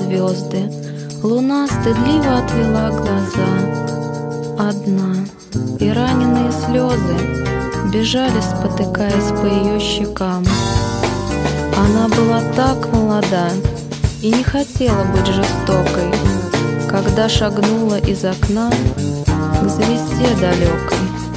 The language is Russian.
звезды. Луна стыдливо отвела глаза. Одна, и раненые слезы бежали, спотыкаясь по ее щекам. Она была так молода и не хотела быть жестокой, когда шагнула из окна к звезде далекой.